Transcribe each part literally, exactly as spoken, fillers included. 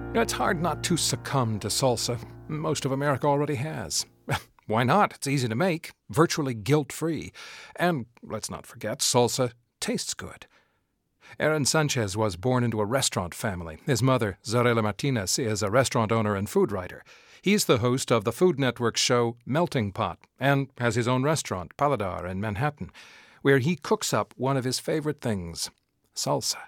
It's hard not to succumb to salsa. Most of America already has. Why not? It's easy to make, virtually guilt-free. And, let's not forget, salsa tastes good. Aaron Sanchez was born into a restaurant family. His mother, Zarela Martinez, is a restaurant owner and food writer. He's the host of the Food Network's show Melting Pot and has his own restaurant, Paladar, in Manhattan, where he cooks up one of his favorite things, salsa.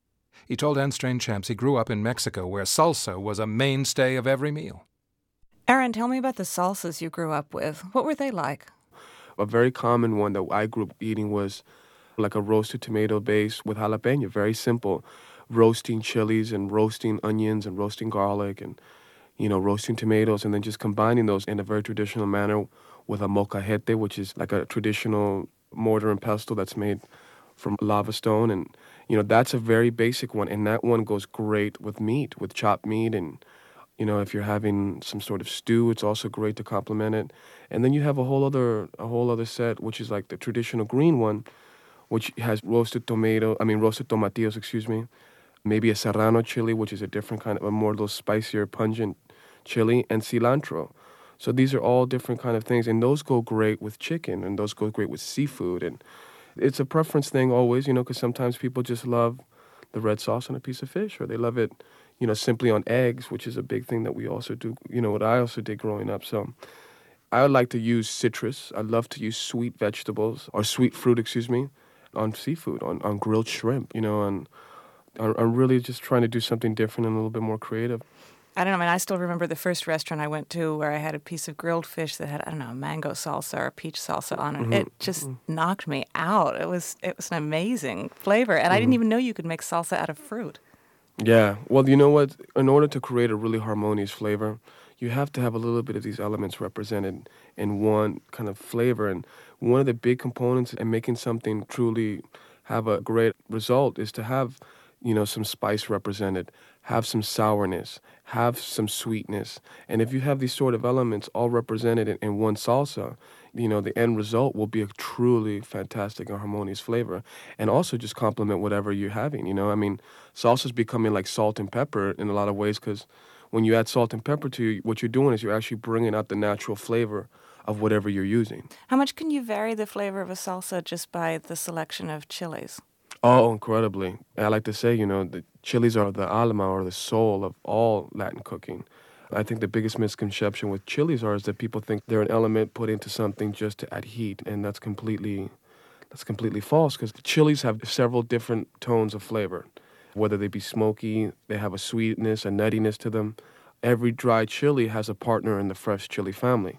He told Unstrained Champs he grew up in Mexico, where salsa was a mainstay of every meal. Aaron, tell me about the salsas you grew up with. What were they like? A very common one that I grew up eating was like a roasted tomato base with jalapeno. Very simple. Roasting chilies and roasting onions and roasting garlic and, you know, roasting tomatoes and then just combining those in a very traditional manner with a molcajete, which is like a traditional mortar and pestle that's made from lava stone. And, you know, that's a very basic one. And that one goes great with meat, with chopped meat. And, you know, if you're having some sort of stew, it's also great to complement it. And then you have a whole other a whole other set, which is like the traditional green one, which has roasted tomato, I mean, roasted tomatillos, excuse me, maybe a serrano chili, which is a different kind of, a more little spicier, pungent chili, and cilantro. So these are all different kind of things, and those go great with chicken, and those go great with seafood. And it's a preference thing always, you know, because sometimes people just love the red sauce on a piece of fish, or they love it, you know, simply on eggs, which is a big thing that we also do, you know, what I also did growing up. So I would like to use citrus. I love to use sweet vegetables, or sweet fruit, excuse me, on seafood, on, on grilled shrimp, you know, and I'm really just trying to do something different and a little bit more creative. I don't know, I mean, I still remember the first restaurant I went to where I had a piece of grilled fish that had, I don't know, mango salsa or peach salsa on it. Mm-hmm. It just mm-hmm. knocked me out. It was it was an amazing flavor, and mm-hmm. I didn't even know you could make salsa out of fruit. Yeah, well, you know what? In order to create a really harmonious flavor, you have to have a little bit of these elements represented in one kind of flavor. And one of the big components in making something truly have a great result is to have, you know, some spice represented, have some sourness, have some sweetness. And if you have these sort of elements all represented in, in one salsa, you know, the end result will be a truly fantastic and harmonious flavor. And also just complement whatever you're having, you know. I mean, salsa's becoming like salt and pepper in a lot of ways, because when you add salt and pepper to it, what you're doing is you're actually bringing out the natural flavor of whatever you're using. How much can you vary the flavor of a salsa just by the selection of chilies? Oh, incredibly. I like to say, you know, the chilies are the alma or the soul of all Latin cooking. I think the biggest misconception with chilies are is that people think they're an element put into something just to add heat, and that's completely that's completely false, because chilies have several different tones of flavor. Whether they be smoky, they have a sweetness, a nuttiness to them. Every dry chili has a partner in the fresh chili family.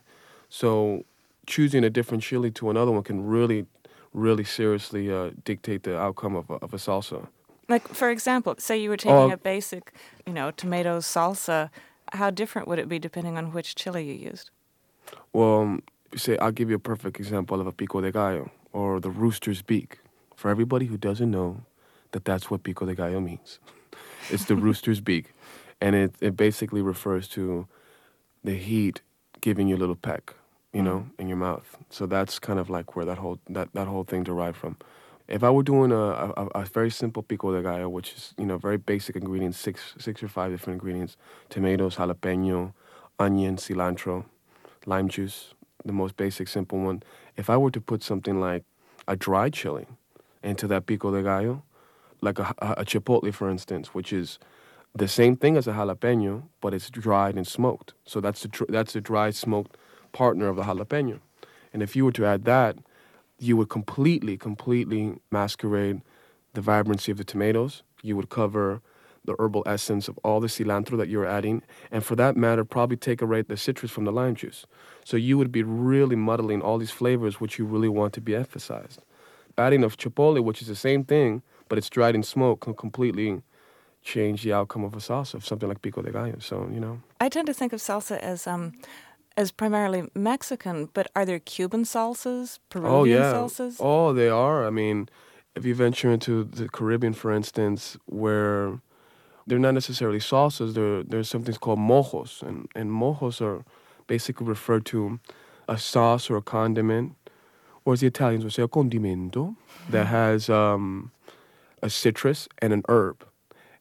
So choosing a different chili to another one can really, really seriously uh, dictate the outcome of a, of a salsa. Like, for example, say you were taking Oh. a basic, you know, tomato salsa. How different would it be depending on which chili you used? Well, um, say I'll give you a perfect example of a pico de gallo, or the rooster's beak. For everybody who doesn't know that that's what pico de gallo means, it's the rooster's beak. And it, it basically refers to the heat giving you a little peck, you know, mm. in your mouth. So that's kind of like where that whole that, that whole thing derived from. If I were doing a, a, a very simple pico de gallo, which is, you know, very basic ingredients, six six or five different ingredients, tomatoes, jalapeno, onion, cilantro, lime juice, the most basic, simple one. If I were to put something like a dry chili into that pico de gallo, like a, a chipotle, for instance, which is the same thing as a jalapeno, but it's dried and smoked. So that's the tr- that's the dry smoked partner of the jalapeno. And if you were to add that, you would completely, completely masquerade the vibrancy of the tomatoes. You would cover the herbal essence of all the cilantro that you're adding, and for that matter, probably take away the citrus from the lime juice. So you would be really muddling all these flavors which you really want to be emphasized. Adding of chipotle, which is the same thing, but it's dried in smoke, can completely change the outcome of a salsa, of something like pico de gallo. So, you know. I tend to think of salsa as um, as primarily Mexican, but are there Cuban salsas, Peruvian oh, yeah. salsas? Oh, they are. I mean, if you venture into the Caribbean, for instance, where they're not necessarily salsas, there there's something called mojos, and, and mojos are basically referred to a sauce or a condiment, or as the Italians would say, a condimento, that has um, a citrus and an herb.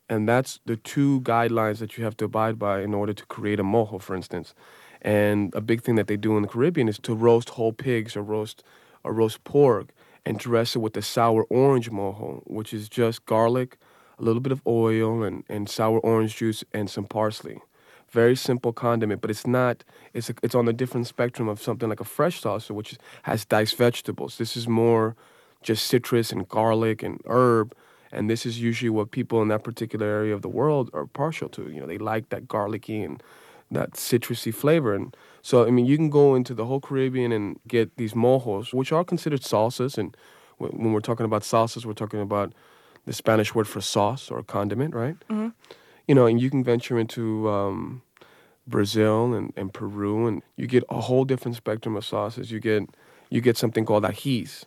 And that's the two guidelines that you have to abide by in order to create a mojo, for instance. And a big thing that they do in the Caribbean is to roast whole pigs or roast or roast pork and dress it with the sour orange mojo, which is just garlic, a little bit of oil, and, and sour orange juice and some parsley. Very simple condiment, but it's not, it's, a, it's on the different spectrum of something like a fresh salsa, which has diced vegetables. This is more just citrus and garlic and herb, and this is usually what people in that particular area of the world are partial to. You know, they like that garlicky and that citrusy flavor. And so, I mean, you can go into the whole Caribbean and get these mojos, which are considered salsas. And when we're talking about salsas, we're talking about the Spanish word for sauce or condiment, right? Mm-hmm. You know, and you can venture into um, Brazil and, and Peru, and you get a whole different spectrum of sauces. You get you get something called ajís.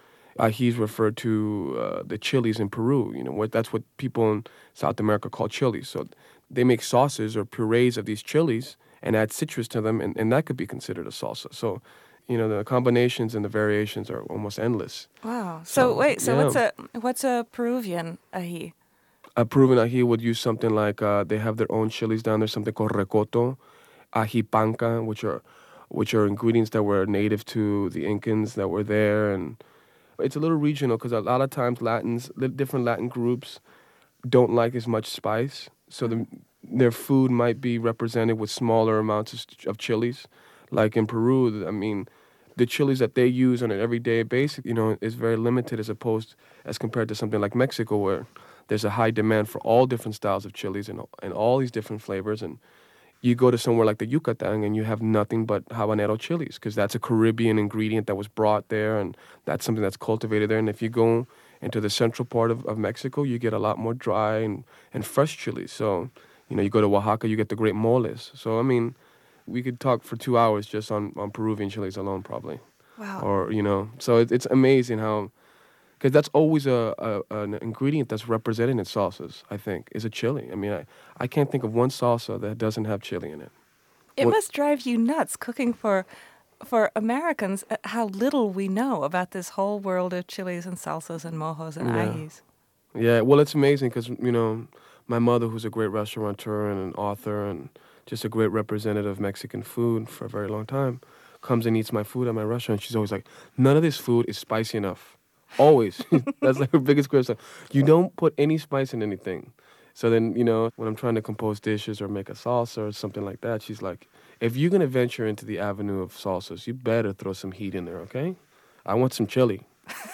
Ajís refer to uh, the chilies in Peru. You know, what that's what people in South America call chilies. So they make sauces or purees of these chilies and add citrus to them, and, and that could be considered a salsa. So, you know, the combinations and the variations are almost endless. Wow. So, So, wait, so yeah. what's a what's a Peruvian ají? A Peruvian ají would use something like uh, they have their own chilies down there, something called recoto, ají panca, which are which are ingredients that were native to the Incans that were there, and it's a little regional because a lot of times Latins, the different Latin groups, don't like as much spice, so the, their food might be represented with smaller amounts of, of chilies. Like in Peru, I mean, the chilies that they use on an everyday basis, you know, is very limited as opposed as compared to something like Mexico, where there's a high demand for all different styles of chilies and and all these different flavors. And you go to somewhere like the Yucatan and you have nothing but habanero chilies because that's a Caribbean ingredient that was brought there, and that's something that's cultivated there. And if you go into the central part of, of Mexico, you get a lot more dry and, and fresh chilies. So, you know, you go to Oaxaca, you get the great moles. So, I mean, we could talk for two hours just on, on Peruvian chilies alone, probably. Wow. Or, you know, so it, it's amazing how, because that's always a, a an ingredient that's represented in salsas, I think, is a chili. I mean, I, I can't think of one salsa that doesn't have chili in it. It What- must drive you nuts cooking for for Americans uh, how little we know about this whole world of chilies and salsas and mojos and Yeah. ajís. Yeah, well, it's amazing because, you know, my mother, who's a great restaurateur and an author and just a great representative of Mexican food for a very long time, comes and eats my food at my restaurant. She's always like, none of this food is spicy enough. Always. That's like her biggest criticism. You don't put any spice in anything. So then, you know, when I'm trying to compose dishes or make a salsa or something like that, she's like, if you're going to venture into the avenue of salsas, you better throw some heat in there, okay? I want some chili.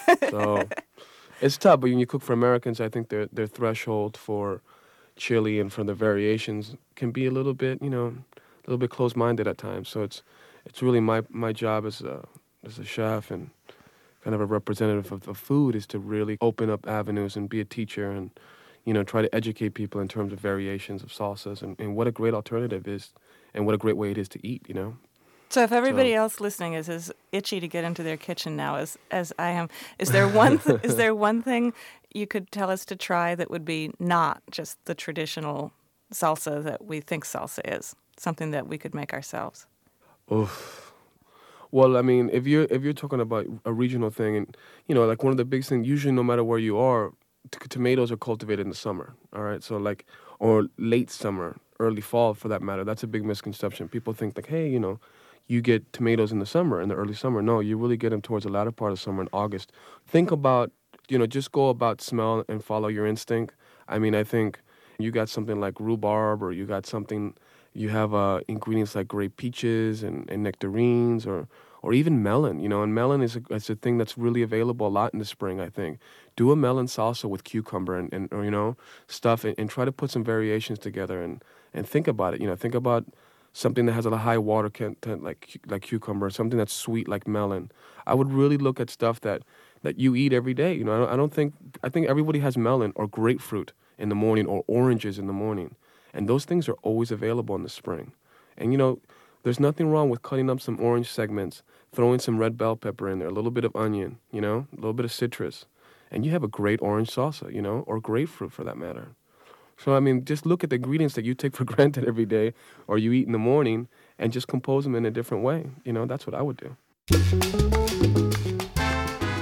So it's tough, but when you cook for Americans, I think their their threshold for chili and for the variations can be a little bit, you know, a little bit closed-minded at times. So it's it's really my my job as a as a chef and kind of a representative of, of food is to really open up avenues and be a teacher and, you know, try to educate people in terms of variations of salsas and, and what a great alternative is and what a great way it is to eat, you know. So if everybody So- else listening is as itchy to get into their kitchen now as as I am, is there one th- is there one thing you could tell us to try that would be not just the traditional salsa that we think salsa is? Something that we could make ourselves. Oof. Well, I mean, if you're if you're talking about a regional thing, and you know, like one of the big things, usually no matter where you are, t- tomatoes are cultivated in the summer. All right, so like or late summer, early fall, for that matter. That's a big misconception. People think like, hey, you know, you get tomatoes in the summer, in the early summer. No, you really get them towards the latter part of summer in August. Think about, you know, just go about smell and follow your instinct. I mean, I think you got something like rhubarb, or you got something. You have uh, ingredients like grape peaches and, and nectarines, or or even melon, you know. And melon is a, it's a thing that's really available a lot in the spring, I think. Do a melon salsa with cucumber and, and or, you know, stuff, and, and try to put some variations together and, and think about it. You know, think about something that has a high water content like like cucumber, something that's sweet like melon. I would really look at stuff that, that you eat every day. You know, I don't, I don't think, I think everybody has melon or grapefruit in the morning or oranges in the morning. And those things are always available in the spring. And, you know, there's nothing wrong with cutting up some orange segments, throwing some red bell pepper in there, a little bit of onion, you know, a little bit of citrus. And you have a great orange salsa, you know, or grapefruit for that matter. So, I mean, just look at the ingredients that you take for granted every day or you eat in the morning and just compose them in a different way. You know, that's what I would do.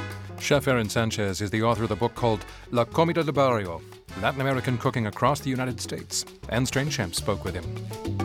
Chef Aaron Sanchez is the author of the book called La Comida de Barrio, Latin American Cooking Across the United States. Anne Strainchamp spoke with him.